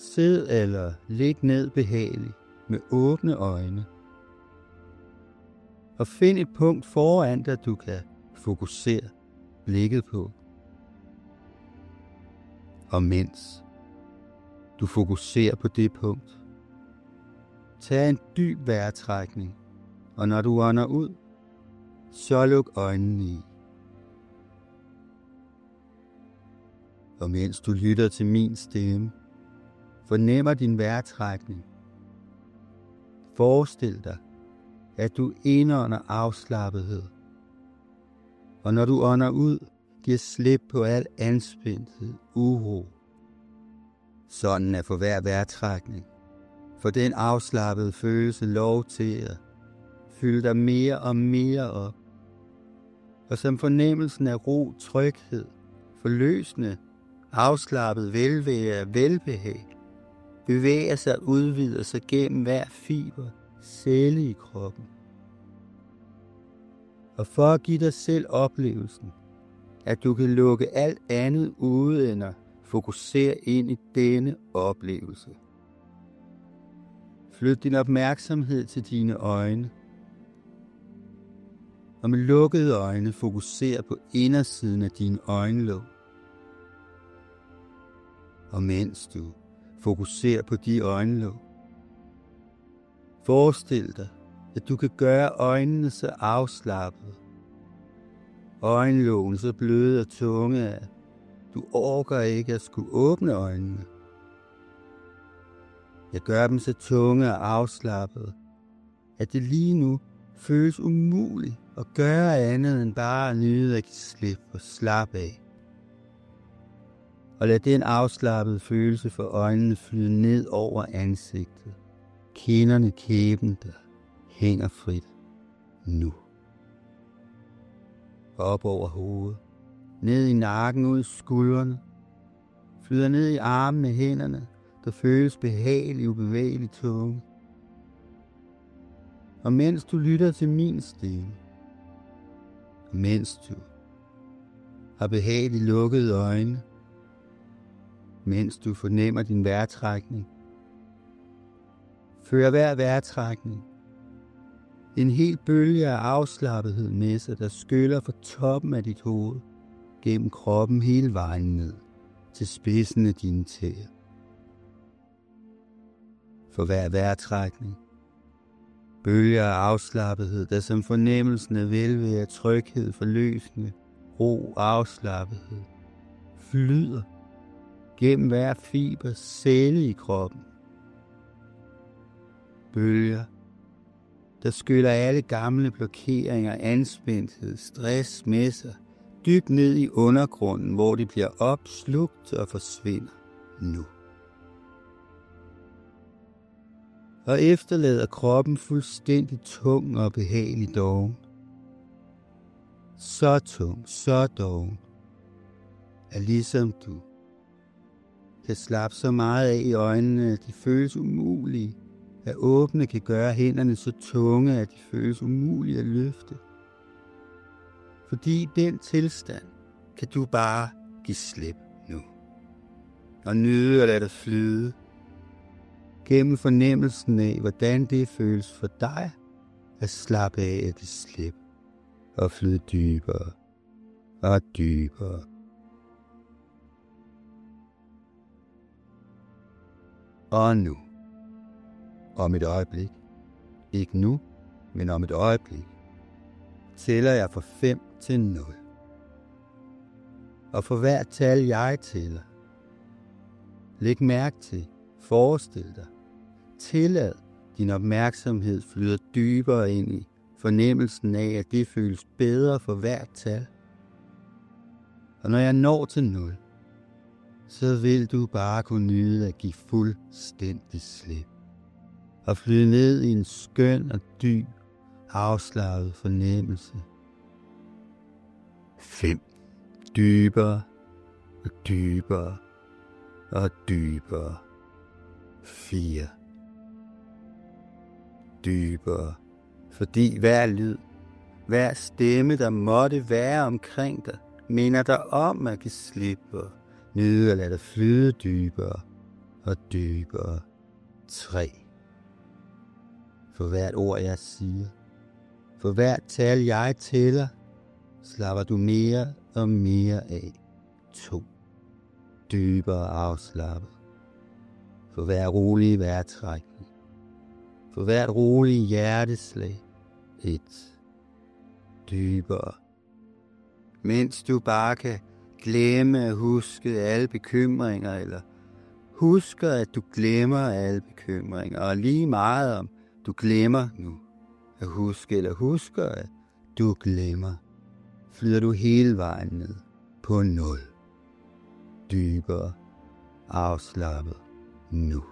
Sid eller lig ned behageligt med åbne øjne. Og find et punkt foran dig, du kan fokusere blikket på. Og mens du fokuserer på det punkt, tag en dyb vejrtrækning, og når du ånder ud, så luk øjnene i. Og mens du lytter til min stemme, fornemmer din vejrtrækning. Forestil dig, at du indånder afslappethed, og når du ånder ud, giver slip på al anspændthed, uro. Sådan er for hver vejrtrækning, for den afslappede følelse lov til at fylde dig mere og mere op, og som fornemmelsen af ro, tryghed, forløsende, afslappet velvære og velbehag, bevæger sig og udvider sig gennem hver fiber, celle i kroppen. Og for at give dig selv oplevelsen, at du kan lukke alt andet ude end at fokusere ind i denne oplevelse. Flyt din opmærksomhed til dine øjne, og med lukkede øjne fokuser på indersiden af dine øjenlåg. Og mens du fokuserer på de øjenlåg, forestil dig, at du kan gøre øjnene så afslappede, øjenlågene så bløde og tunge, at du orker ikke at skulle åbne øjnene. Jeg gør dem så tunge og afslappede, at det lige nu føles umuligt at gøre andet end bare at nyde at give slip og slappe af. Og lad den afslappede følelse for øjnene flyde ned over ansigtet, kinderne, kæben, der hænger frit nu. Op over hovedet, ned i nakken, ud i skuldrene, flyder ned i armene, hænderne, der føles behageligt, ubevægeligt tunge. Og mens du lytter til min stemme, og mens du har behageligt lukkede øjne, mens du fornemmer din vejrtrækning, fører hver vejrtrækning en hel bølge af afslappethed med sig, der skyller fra toppen af dit hoved, gennem kroppen hele vejen ned til spidsen af dine tæer. For hver vejrtrækning bølger af afslappethed, der som fornemmelsen af velvære, tryghed, forløsende, ro, afslappethed, flyder gennem hver fiber, celle i kroppen. Bølger, der skyller alle gamle blokeringer, anspændthed, stress med sig, dybt ned i undergrunden, hvor de bliver opslugt og forsvinder nu. Og efterlader kroppen fuldstændig tung og behagelig doven. Så tung, så doven, at ligesom du kan slappe så meget af i øjnene, at de føles umulige at åbne, kan gøre hænderne så tunge, at de føles umulige at løfte. Fordi i den tilstand kan du bare give slip nu. Og nyde at lade dig flyde gennem fornemmelsen af, hvordan det føles for dig at slappe af at give slip og flyde dybere og dybere. Og nu, om et øjeblik, ikke nu, men om et øjeblik, tæller jeg fra 5 til 0. Og for hvert tal jeg tæller, læg mærke til, forestil dig, tillad din opmærksomhed flyder dybere ind i fornemmelsen af, at det føles bedre for hvert tal. Og når jeg når til 0, så vil du bare kunne nyde at give fuldstændig slip og flyde ned i en skøn og dyb, afslappet fornemmelse. 5. Dybere og dybere og dybere. 4. Dybere, fordi hver lyd, hver stemme, der måtte være omkring dig, minder dig om at give slip og nyde at lade dig flyde dybere og dybere. 3. For hvert ord jeg siger, for hvert tal jeg tæller, slapper du mere og mere af. 2. Dybere afslappet. For hver rolig vejrtrækning, for hvert rolig hjerteslag. 1. Dybere. Mens du bare kan glemme at huske alle bekymringer, eller husker at du glemmer alle bekymringer, og lige meget om du glemmer nu at huske, eller husker at du glemmer, flyder du hele vejen ned på 0. Dybere afslappet nu.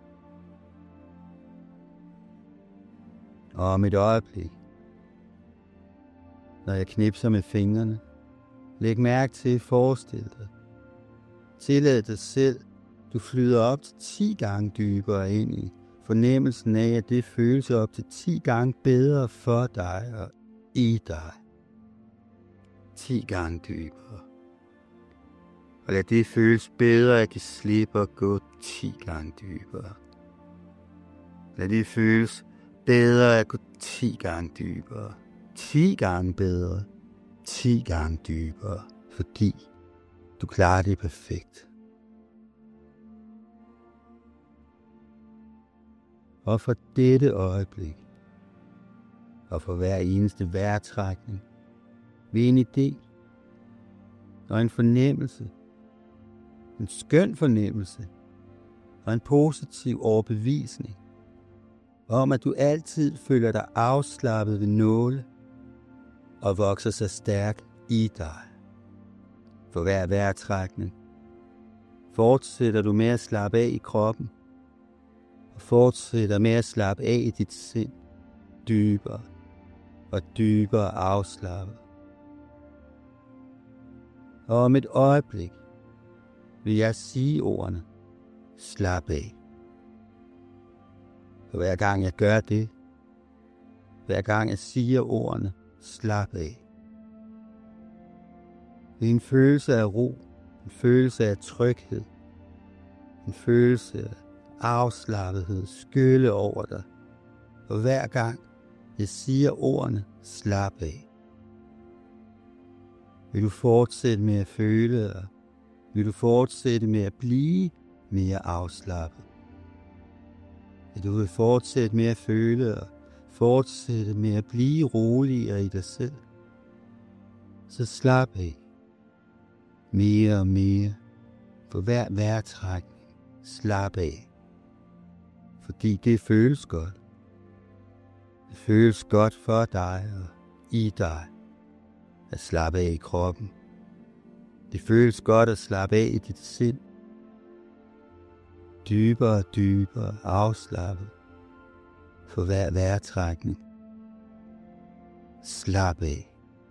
Og om et øjeblik, når jeg knipser med fingrene, læg mærke til, forestil dig. Tillad dig selv, du flyder op til 10 gange dybere ind i fornemmelsen af, at det føles op til 10 gange bedre for dig og i dig. 10 gange dybere. Og lad det føles bedre, at det slipper at gå 10 gange dybere. Lad det føles bedre at gå 10 gange dybere. 10 gange bedre. 10 gange dybere. Fordi du klarer det perfekt. Og for dette øjeblik, og for hver eneste vejrtrækning, vil en idé og en fornemmelse, en skøn fornemmelse og en positiv overbevisning om, at du altid føler dig afslappet ved nåle og vokser sig stærk i dig. For hver vejrtrækning fortsætter du med at slappe af i kroppen, og fortsætter med at slappe af i dit sind, dybere og dybere afslappet. Og om et øjeblik vil jeg sige ordene, slap af. Og hver gang jeg gør det, hver gang jeg siger ordene, slap af. Det er en følelse af ro, en følelse af tryghed, en følelse af afslappethed skylle over dig. Og hver gang jeg siger ordene, slap af. Vil du fortsætte med at føle, og vil du fortsætte med at blive mere afslappet? Vil du fortsætte med at føle, og fortsætte med at blive roligere i dig selv? Så slap af. Mere og mere. For hver vejrtrækning, slap af. Fordi det føles godt. Det føles godt for dig og i dig at slappe af i kroppen. Det føles godt at slappe af i dit sind. Dybere og dybere afslappet for hver vejrtrækning. Slap af.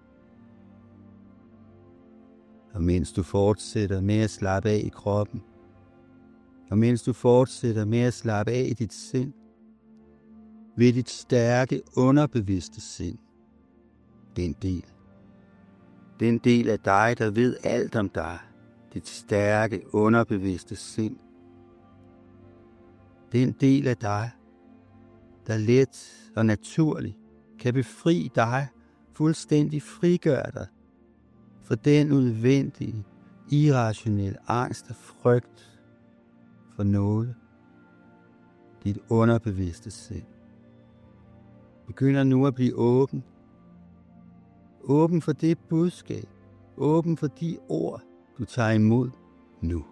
Og mens du fortsætter med at slappe af i kroppen, og mens du fortsætter med at slappe af i dit sind, vil dit stærke underbevidste sind, den del af dig, der ved alt om dig, dit stærke underbevidste sind, den del af dig, der let og naturligt kan befri dig, fuldstændig frigøre dig for den udvendige, irrationelle angst og frygt for nåle. Dit underbevidste sind begynder nu at blive åben. Åben for det budskab. Åben for de ord, du tager imod nu.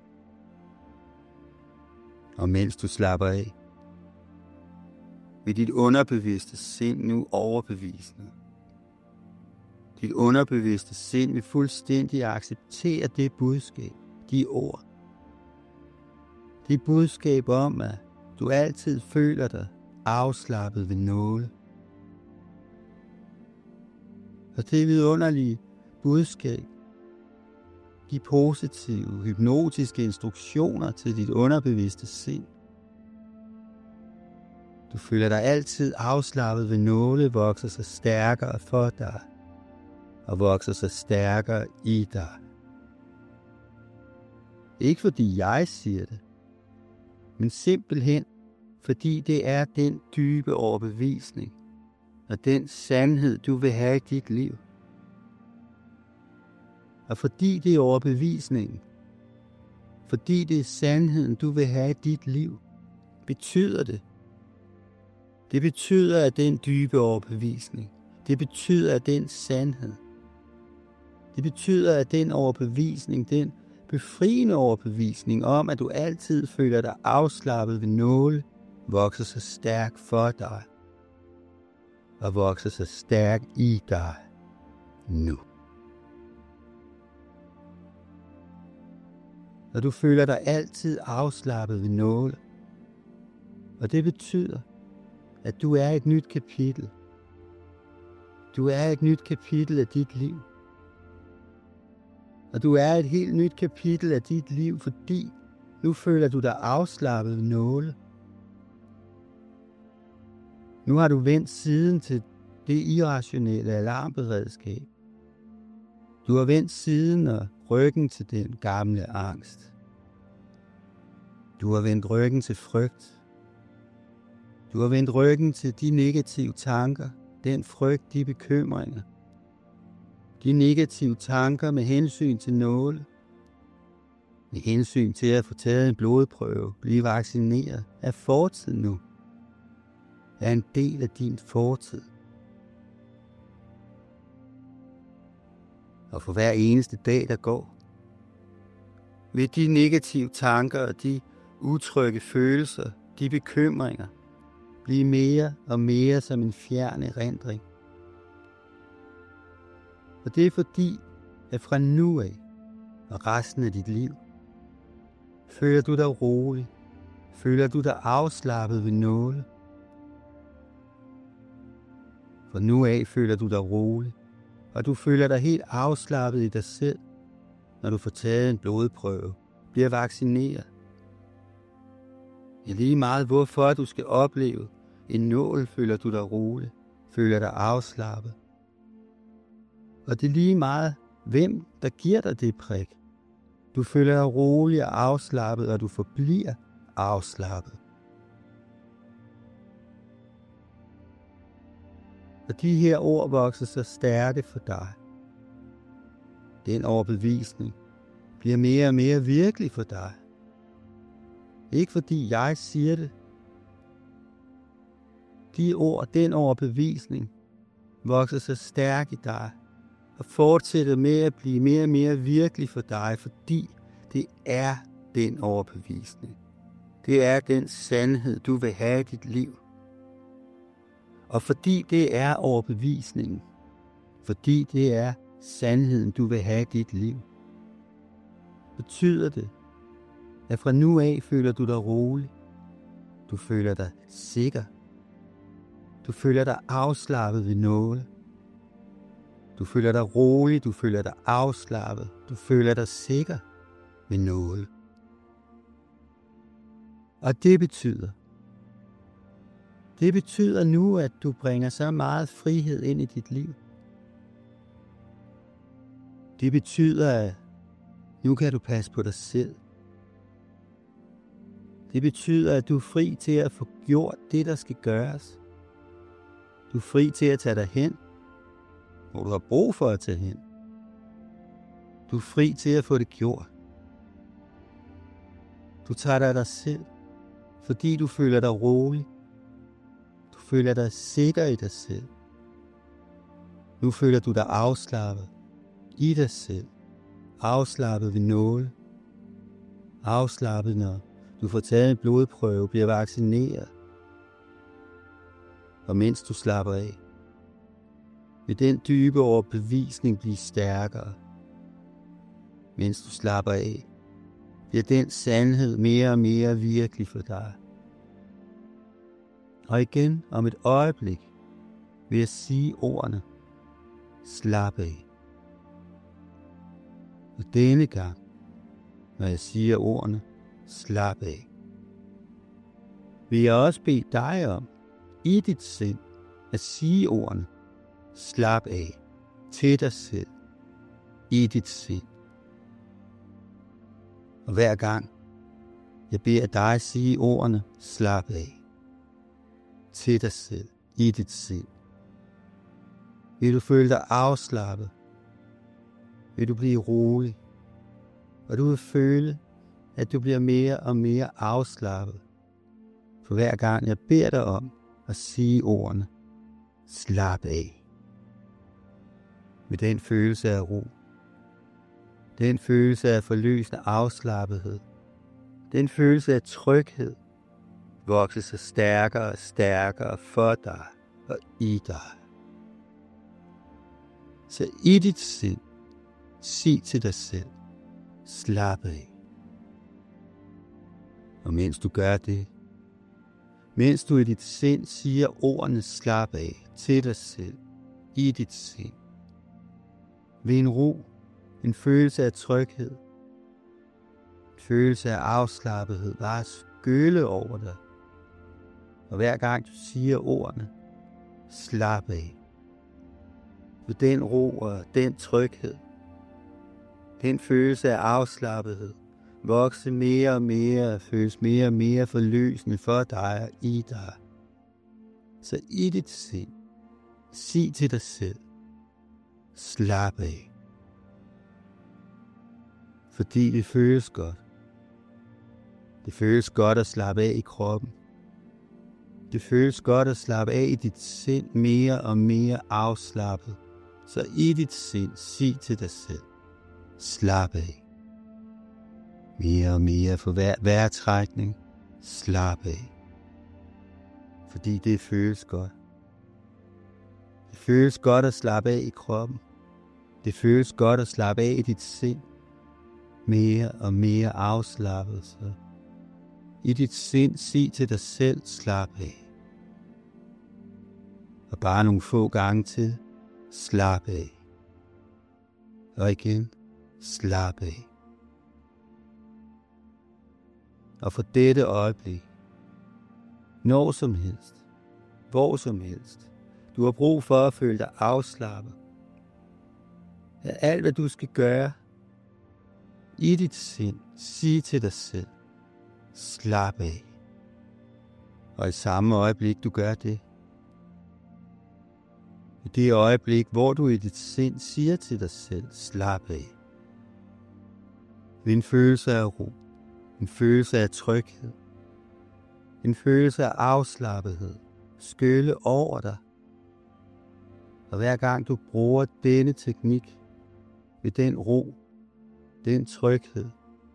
Og mens du slapper af, vil dit underbevidste sind nu overbevisende. Dit underbevidste sind vil fuldstændig acceptere det budskab, de ord. Det budskab om, at du altid føler dig afslappet ved nåle. Og det vidunderlige budskab, de positive, hypnotiske instruktioner til dit underbevidste sind. Du føler dig altid afslappet ved nåle, vokser sig stærkere for dig, og vokser sig stærkere i dig. Ikke fordi jeg siger det, men simpelthen fordi det er den dybe overbevisning og den sandhed, du vil have i dit liv. Og fordi det er overbevisningen, fordi det er sandheden, du vil have i dit liv, betyder det. Det betyder, at den dybe overbevisning, det betyder, at den sandhed, det betyder, at den overbevisning, den befriende overbevisning om, at du altid føler dig afslappet ved nåle, vokser så stærk for dig og vokser så stærk i dig nu. Når du føler dig altid afslappet ved nåle, og det betyder, at du er et nyt kapitel. Du er et nyt kapitel af dit liv. Og du er et helt nyt kapitel af dit liv, fordi nu føler du dig afslappet ved nåle. Nu har du vendt siden til det irrationelle alarmberedskab. Du har vendt siden og ryggen til den gamle angst. Du har vendt ryggen til frygt. Du har vendt ryggen til de negative tanker, den frygt, de bekymringer. De negative tanker med hensyn til nåle. Med hensyn til at få taget en blodprøve, blive vaccineret, er fortid nu. Er en del af din fortid. Og for hver eneste dag, der går, vil de negative tanker og de utrygge følelser, de bekymringer, blive mere og mere som en fjern erindring. Og det er fordi, at fra nu af og resten af dit liv, føler du dig rolig, føler du dig afslappet ved nåle. For nu af føler du dig rolig, og du føler dig helt afslappet i dig selv, når du får taget en blodprøve, bliver vaccineret. Det er lige meget, hvorfor du skal opleve en nål, føler du dig rolig, føler dig afslappet. Og det er lige meget, hvem der giver dig det prik. Du føler dig rolig og afslappet, og du forbliver afslappet. Og de her ord vokser så stærke for dig. Den overbevisning bliver mere og mere virkelig for dig. Ikke fordi jeg siger det. De ord, den overbevisning, vokser så stærk i dig og fortsætter med at blive mere og mere virkelig for dig, fordi det er den overbevisning. Det er den sandhed, du vil have i dit liv. Og fordi det er overbevisningen, fordi det er sandheden, du vil have i dit liv, betyder det, at fra nu af føler du dig rolig. Du føler dig sikker. Du føler dig afslappet ved nåle. Du føler dig rolig, du føler dig afslappet. Du føler dig sikker ved nåle. Og det betyder nu, at du bringer så meget frihed ind i dit liv. Det betyder, at nu kan du passe på dig selv. Det betyder, at du er fri til at få gjort det, der skal gøres. Du er fri til at tage dig hen, hvor du har brug for at tage hen. Du er fri til at få det gjort. Du tager dig af dig selv, fordi du føler dig rolig. Du føler dig sikker i dig selv. Nu føler du dig afslappet i dig selv. Afslappet ved nåle. Afslappet, når du får taget en blodprøve, bliver vaccineret. Og mens du slapper af, vil den dybe overbevisning blive stærkere. Mens du slapper af, bliver den sandhed mere og mere virkelig for dig. Og igen om et øjeblik vil jeg sige ordene, slap af. Og denne gang, når jeg siger ordene, slap af, vil jeg også bede dig om, i dit sind, at sige ordene, slap af, til dig selv, i dit sind. Og hver gang Jeg beder dig sige ordene, slap af, til dig selv, i dit sind. Vil du føle dig afslappet? Vil du blive rolig? Og du vil føle, at du bliver mere og mere afslappet. For hver gang jeg beder dig om at sige ordene, slap af. Med den følelse af ro, den følelse af forløsende afslappethed, den følelse af tryghed, vokser sig stærkere og stærkere for dig og i dig. Så i dit sind, sig til dig selv, slap af. Og mens du gør det, mens du i dit sind siger ordene slap af til dig selv, i dit sind, ved en ro, en følelse af tryghed, en følelse af afslappethed, bare skylle over dig. Og hver gang du siger ordene, slap af. Ved den ro og den tryghed, den følelse af afslappethed, vokse mere og mere, føles mere og mere forløsende for dig og i dig. Så i dit sind, sig til dig selv, slap af. Fordi det føles godt. Det føles godt at slappe af i kroppen. Det føles godt at slappe af i dit sind, mere og mere afslappet. Så i dit sind, sig til dig selv, slap af. Mere og mere for hver vejrtrækning, slap af. Fordi det føles godt. Det føles godt at slappe af i kroppen. Det føles godt at slappe af i dit sind. Mere og mere afslappet. Så i dit sind, sig til dig selv, slap af. Og bare nogle få gange til, slap af. Og igen, slap af. Og for dette øjeblik, når som helst, hvor som helst, du har brug for at føle dig afslappet. At alt hvad du skal gøre, i dit sind, sig til dig selv, slap af. Og i samme øjeblik, du gør det, i det øjeblik, hvor du i dit sind siger til dig selv, slap af. Ved en følelse af ro, en følelse af tryghed, en følelse af afslappethed, skylle over dig. Og hver gang du bruger denne teknik, ved den ro, den tryghed,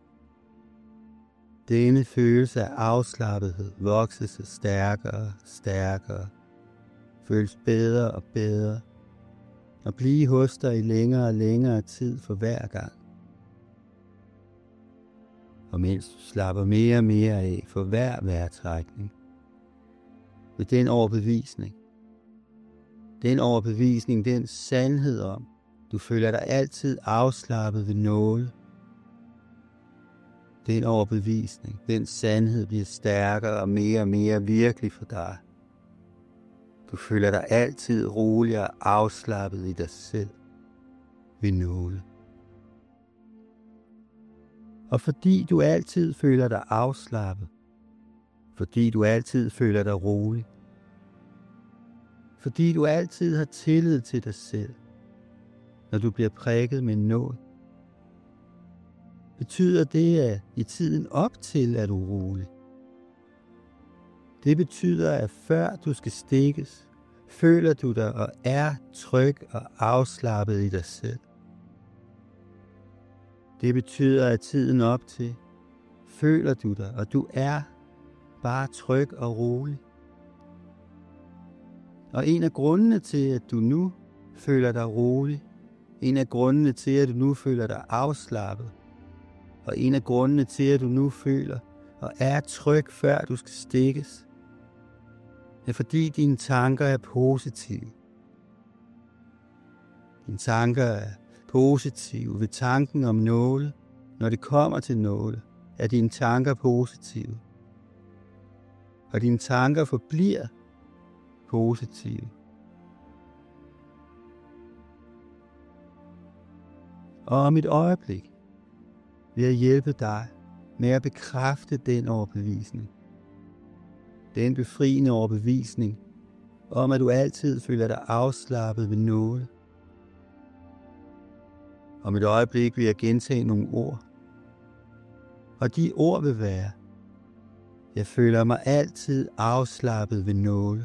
denne følelse af afslappethed vokser sig stærkere og stærkere, føles bedre og bedre, og blive hos dig i længere og længere tid for hver gang. Og mens du slapper mere og mere af for hver vejrtrækning, ved den overbevisning, den sandhed om, du føler dig altid afslappet ved nåle. Den overbevisning, den sandhed bliver stærkere og mere virkelig for dig. Du føler dig altid rolig og afslappet i dig selv ved nåle. Og fordi du altid føler dig afslappet, fordi du altid føler dig rolig, fordi du altid har tillid til dig selv, når du bliver prikket med en nål, betyder det, at i tiden op til er du rolig. Det betyder, at før du skal stikkes, føler du dig og er tryg og afslappet i dig selv. Det betyder, at tiden op til, føler du dig, og du er bare tryg og rolig. Og en af grundene til, at du nu føler dig rolig, en af grundene til, at du nu føler dig afslappet, og en af grundene til, at du nu føler og er tryg, før du skal stikkes, er fordi dine tanker er positive. Dine tanker er positive ved tanken om nåle. Når det kommer til nåle, er dine tanker positive. Og dine tanker forbliver positive. Og om et øjeblik vil jeg hjælpe dig med at bekræfte den overbevisning. Den befriende overbevisning om, at du altid føler dig afslappet ved nåde. Om et øjeblik vil jeg gentage nogle ord. Og de ord vil være: jeg føler mig altid afslappet ved nåde.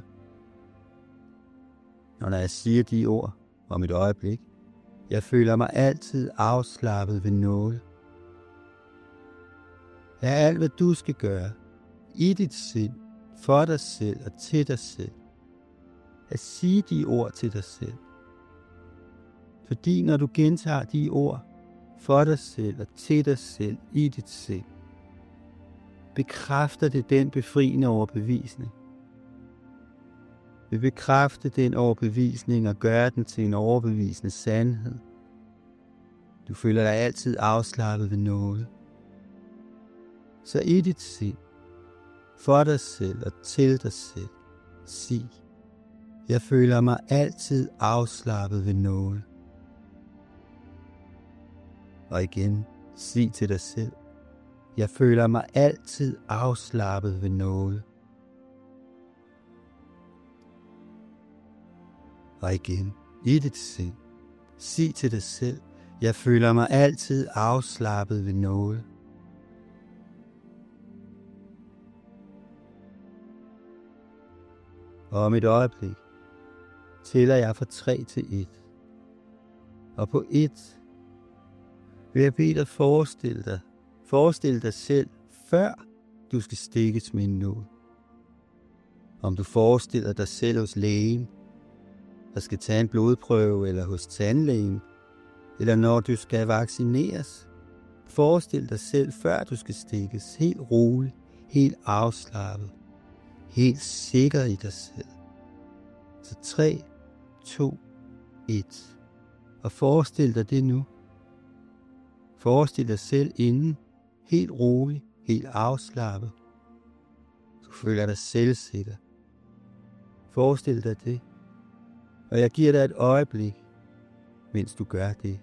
Og når jeg siger de ord om et øjeblik: jeg føler mig altid afslappet ved nåde. Er alt, hvad du skal gøre i dit sind, for dig selv og til dig selv, at sige de ord til dig selv. Fordi når du gentager de ord for dig selv og til dig selv i dit sind, bekræfter det den befriende overbevisning. Vi bekræfte den overbevisning og gøre den til en overbevisende sandhed. Du føler dig altid afslappet ved noget. Så i dit sind, for dig selv og til dig selv, sig: jeg føler mig altid afslappet ved noget. Og igen, sig til dig selv: jeg føler mig altid afslappet ved noget. Og igen, i dit sind, sig til dig selv: jeg føler mig altid afslappet ved noget. Og om et øjeblik tæller jeg fra 3 til 1. Og på 1 vil jeg bede dig forestille dig selv, før du skal stikkes med en nål. Om du forestiller dig selv hos lægen, der skal tage en blodprøve, eller hos tandlægen, eller når du skal vaccineres. Forestil dig selv, før du skal stikkes, helt rolig, helt afslappet, helt sikker i dig selv. Så 3, 2, 1. Og forestil dig det nu. Forestil dig selv inden, helt rolig, helt afslappet. Du føler dig selvsikker. Forestil dig det. Og jeg giver dig et øjeblik, mens du gør det.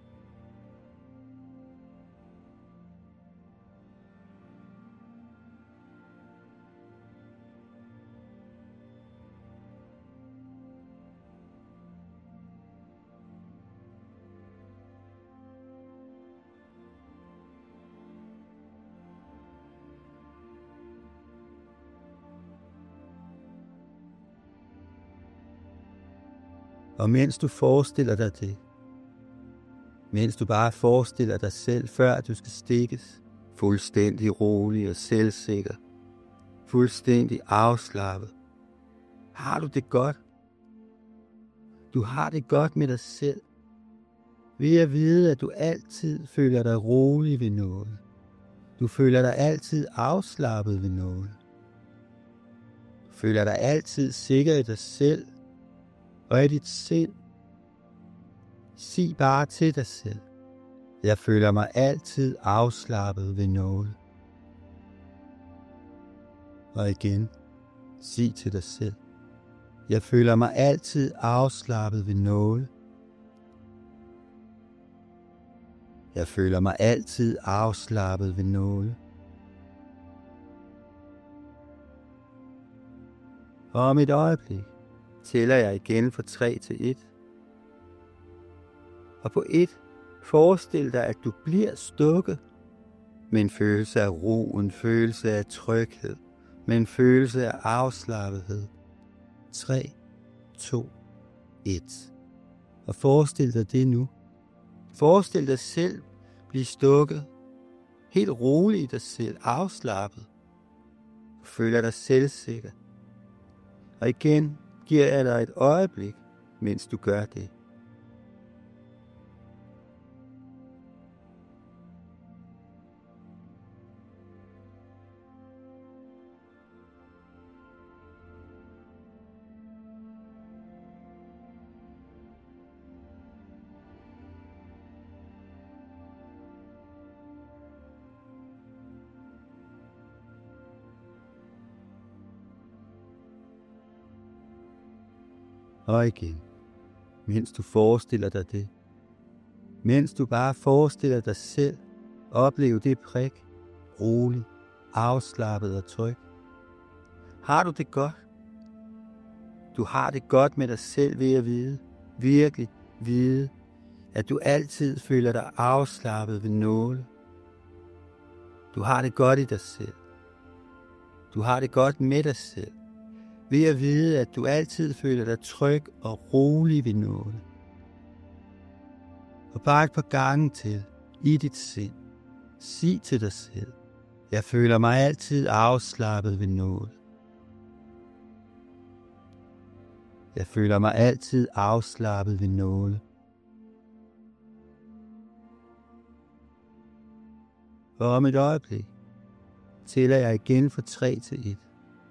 Og mens du forestiller dig det, mens du bare forestiller dig selv, før du skal stikkes, fuldstændig rolig og selvsikker, fuldstændig afslappet, har du det godt. Du har det godt med dig selv, ved at vide, at du altid føler dig rolig ved noget. Du føler dig altid afslappet ved noget. Du føler dig altid sikker i dig selv og i dit sind. Sig bare til dig selv: jeg føler mig altid afslappet ved noget. Og igen, sig til dig selv: jeg føler mig altid afslappet ved noget. Jeg føler mig altid afslappet ved noget. Og om et øjeblik tæller jeg igen fra 3 til 1. Og på 1, forestil dig, at du bliver stukket med en følelse af ro, en følelse af tryghed, med en følelse af afslappethed. 3, 2, 1. Og forestil dig det nu. Forestil dig selv blive stukket, helt rolig i dig selv, afslappet. Du føler dig selvsikker. Og igen giver jeg dig et øjeblik, mens du gør det. Og igen, mens du forestiller dig det, mens du bare forestiller dig selv opleve det prik, rolig, afslappet og tryg. Har du det godt? Du har det godt med dig selv ved at vide, virkelig vide, at du altid føler dig afslappet ved nåle. Du har det godt i dig selv. Du har det godt med dig selv, ved at vide, at du altid føler dig tryg og rolig ved nåle. Og bare et par gange til, i dit sind, sig til dig selv, jeg føler mig altid afslappet ved nåle. Jeg føler mig altid afslappet ved nåle. Og om et øjeblik tæller jeg igen fra 3 til 1.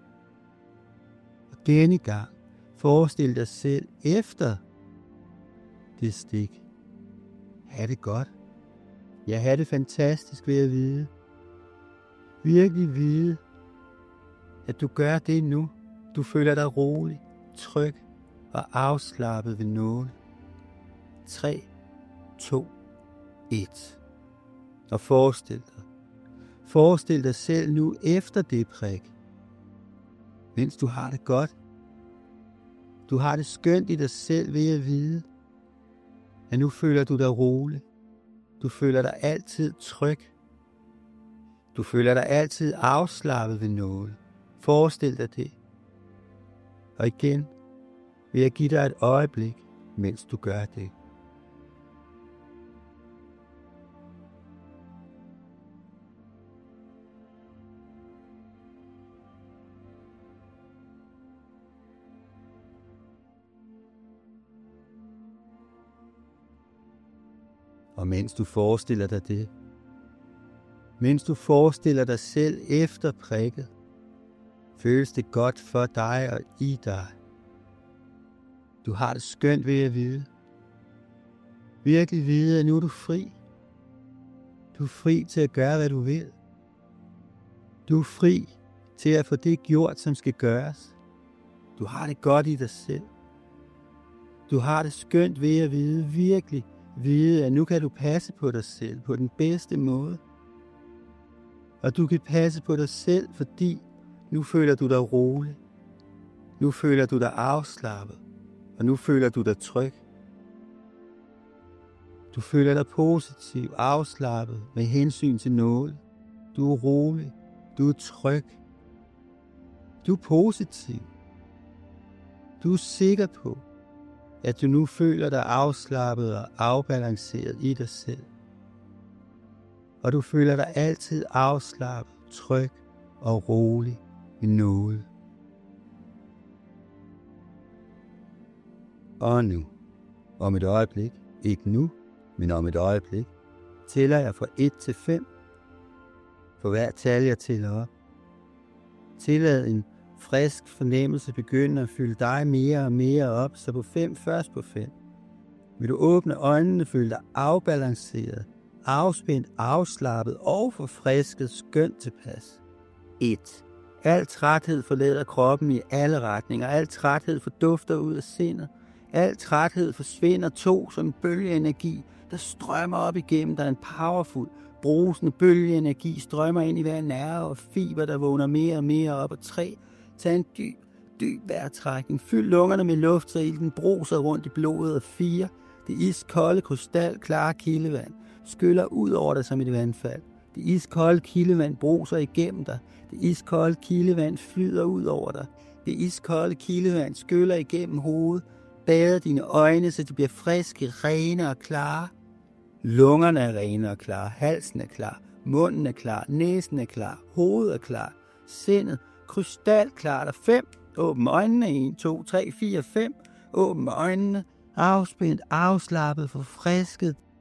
Og denne gang forestil dig selv efter det stik. Ha' det godt. Ja, ha' det fantastisk ved at vide. Virkelig vide, at du gør det nu. Du føler dig rolig, tryg og afslappet ved nåle. 3, 2, 1. Og forestil dig selv nu efter det prik, mens du har det godt. Du har det skønt i dig selv ved at vide, at nu føler du dig rolig. Du føler dig altid tryg. Du føler dig altid afslappet ved nåle. Forestil dig det. Og igen vil jeg give dig et øjeblik, mens du gør det. Og mens du forestiller dig det, mens du forestiller dig selv efter prikket, føles det godt for dig og i dig. Du har det skønt ved at vide. Virkelig vide, at nu er du fri. Du er fri til at gøre, hvad du vil. Du er fri til at få det gjort, som skal gøres. Du har det godt i dig selv. Du har det skønt ved at vide, virkelig vide, at nu kan du passe på dig selv på den bedste måde. Og du kan passe på dig selv, fordi nu føler du dig rolig. Nu føler du dig afslappet. Og nu føler du dig tryg. Du føler dig positiv, afslappet med hensyn til nåle. Du er rolig. Du er tryg. Du er positiv. Du er sikker på, at du nu føler dig afslappet og afbalanceret i dig selv. Og du føler dig altid afslappet, tryg og rolig i nåle. Og nu, om et øjeblik, ikke nu, men om et øjeblik, tæller jeg fra 1 til 5. For hver tal jeg tæller op. Tillad en frisk fornemmelse begynde at fylde dig mere og mere op, så på 5, først på 5. Vil du åbne øjnene, føle dig afbalanceret, afspændt, afslappet og forfrisket, skønt tilpas. 1. Al træthed forlader kroppen i alle retninger. Al træthed fordufter ud af sindet. Al træthed forsvinder. 2. Som en bølgeenergi, der strømmer op igennem dig. En powerful, brusende bølgeenergi strømmer ind i hver nerve og fiber, der vågner mere og mere op. Og 3. Tag en dyb vejrtrækning. Fyld lungerne med luft, så ilden bruser rundt i blodet. Og 4. Det iskolde, krystalklare kildevand skyller ud over dig som et vandfald. Det iskolde kildevand bruser igennem dig. Det iskolde kildevand flyder ud over dig. Det iskolde kildevand skyller igennem hovedet, bader dine øjne, så de bliver friske, rene og klare. Lungerne er rene og klare, halsen er klar, munden er klar, næsen er klar, hovedet er klar, sindet krystalklart. Og 5. Åbn øjnene. 1, 2, 3, 4, 5. Åbn øjnene. Afspændt, afslappet, forfrisket,